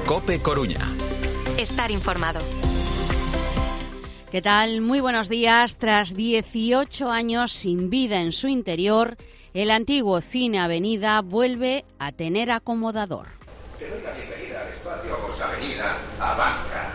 COPE Coruña. Estar informado. ¿Qué tal? Muy buenos días. Tras 18 años sin vida en su interior, el antiguo Cine Avenida vuelve a tener acomodador. Te doy la bienvenida al espacio Avenida Abanca.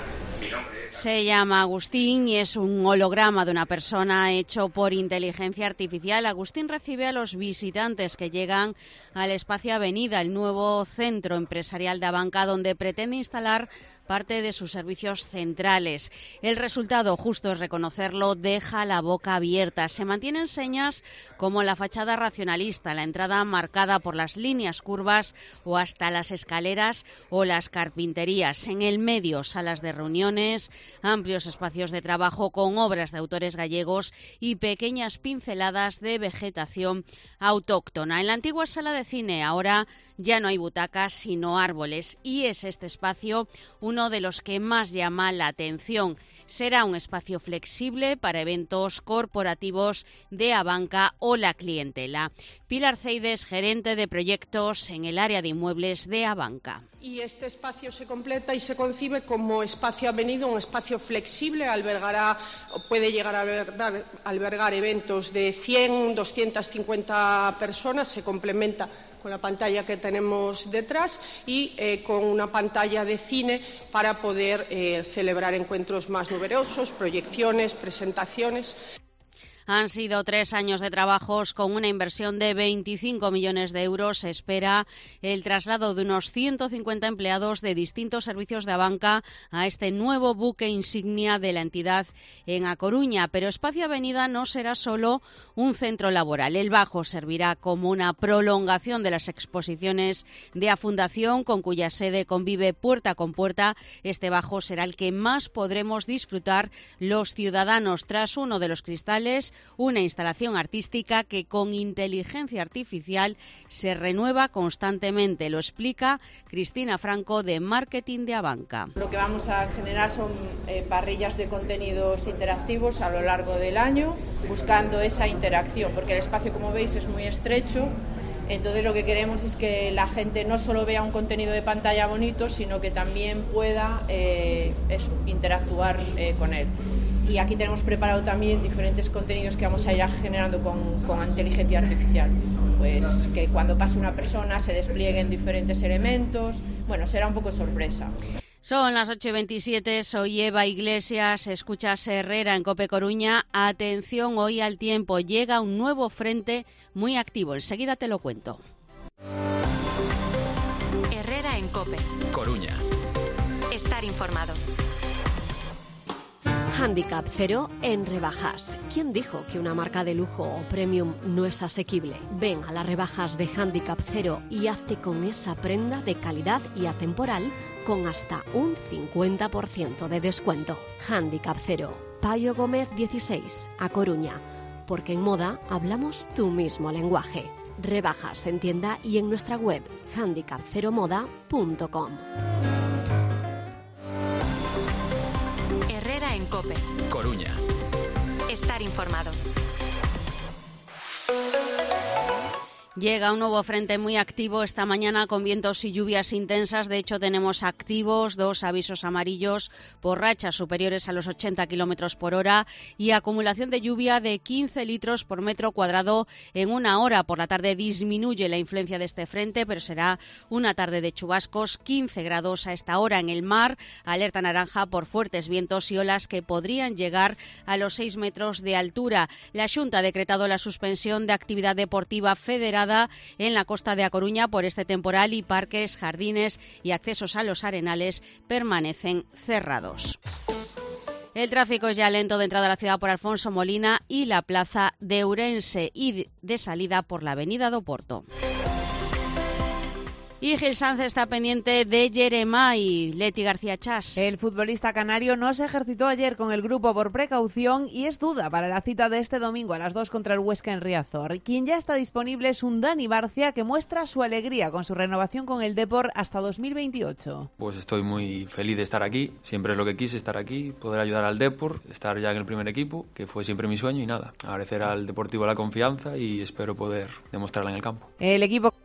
Se llama Agustín y es un holograma de una persona hecho por inteligencia artificial. Agustín recibe a los visitantes que llegan al espacio Avenida, el nuevo centro empresarial de Abanca, donde pretende instalar parte de sus servicios centrales. El resultado, justo es reconocerlo, deja la boca abierta. Se mantienen señas como la fachada racionalista, la entrada marcada por las líneas curvas o hasta las escaleras o las carpinterías. En el medio, salas de reuniones, amplios espacios de trabajo con obras de autores gallegos y pequeñas pinceladas de vegetación autóctona. En la antigua sala de cine ahora ya no hay butacas sino árboles y es este espacio uno de los que más llama la atención. Será un espacio flexible para eventos corporativos de Abanca o la clientela. Pilar Ceides, gerente de proyectos en el área de inmuebles de Abanca. Y este espacio se completa y se concibe como espacio avenido, un espacio flexible, puede llegar a albergar eventos de 100, 250 personas, se complementa con la pantalla que tenemos detrás y con una pantalla de cine para poder celebrar encuentros más numerosos, proyecciones, presentaciones. Han sido 3 años de trabajos con una inversión de 25 millones de euros. Se espera el traslado de unos 150 empleados de distintos servicios de Abanca a este nuevo buque insignia de la entidad en A Coruña. Pero Espacio Avenida no será solo un centro laboral. El Bajo servirá como una prolongación de las exposiciones de A Fundación, con cuya sede convive puerta con puerta. Este Bajo será el que más podremos disfrutar los ciudadanos. Tras uno de los cristales, una instalación artística que con inteligencia artificial se renueva constantemente. Lo explica Cristina Franco, de Marketing de Abanca. Lo que vamos a generar son parrillas de contenidos interactivos a lo largo del año, buscando esa interacción, porque el espacio, como veis, es muy estrecho. Entonces lo que queremos es que la gente no solo vea un contenido de pantalla bonito, sino que también pueda interactuar con él. Y aquí tenemos preparado también diferentes contenidos que vamos a ir generando con inteligencia artificial. Pues que cuando pase una persona se desplieguen diferentes elementos. Bueno, será un poco sorpresa. Son las 8:27, soy Eva Iglesias, escuchas Herrera en COPE Coruña. Atención hoy al tiempo, llega un nuevo frente muy activo, enseguida te lo cuento. Herrera en COPE Coruña. Estar informado. Handicap cero en rebajas. ¿Quién dijo que una marca de lujo o premium no es asequible? Ven a las rebajas de Handicap cero y hazte con esa prenda de calidad y atemporal con hasta un 50% de descuento. Handicap cero. Payo Gómez 16, A Coruña. Porque en moda hablamos tu mismo lenguaje. Rebajas en tienda y en nuestra web handicapceromoda.com. Herrera en COPE Coruña. Estar informado. Llega un nuevo frente muy activo esta mañana con vientos y lluvias intensas. De hecho, tenemos activos 2 avisos amarillos por rachas superiores a los 80 kilómetros por hora y acumulación de lluvia de 15 litros por metro cuadrado en una hora. Por la tarde disminuye la influencia de este frente, pero será una tarde de chubascos. 15 grados a esta hora en el mar. Alerta naranja por fuertes vientos y olas que podrían llegar a los 6 metros de altura. La Xunta ha decretado la suspensión de actividad deportiva federada en la costa de A Coruña por este temporal y parques, jardines y accesos a los arenales permanecen cerrados. El tráfico es ya lento de entrada a la ciudad por Alfonso Molina y la plaza de Ourense y de salida por la avenida do Porto. Y Gil Sanz está pendiente de Jeremai. Leti García Chas. El futbolista canario no se ejercitó ayer con el grupo por precaución y es duda para la cita de este domingo a las 2 contra el Huesca en Riazor. Quien ya está disponible es un Dani Barcia que muestra su alegría con su renovación con el Depor hasta 2028. Pues estoy muy feliz de estar aquí. Siempre es lo que quise, estar aquí, poder ayudar al Depor, estar ya en el primer equipo, que fue siempre mi sueño y nada. Agradecer al Deportivo la confianza y espero poder demostrarla en el campo. El equipo